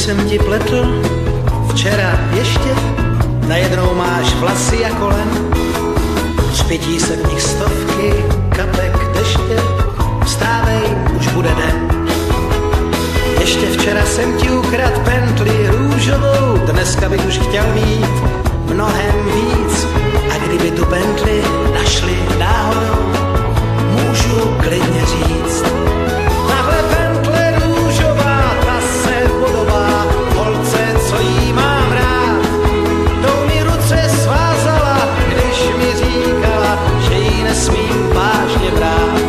jsem ti pletl včera ještě, najednou máš vlasy jako len, třpytí se v nich stovky kapek deště, vstávej, už bude den. Ještě včera jsem ti ukrad pentli růžovou, dneska bych už chtěl mít mnohem víc. A kdyby tu pentli našli náhodou, můžu klidně říct. Tahle pentle růžová, ta se podobá holce, co jí mám rád. Tou mi ruce svázala, když mi říkala, že jí nesmím vážně brát.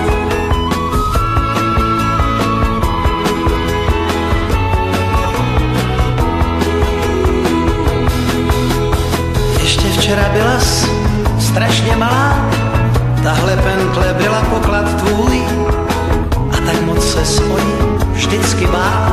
Ještě včera bylas strašně malá, tahle pentle byla poklad tvůj a tak moc se o ní vždycky bál.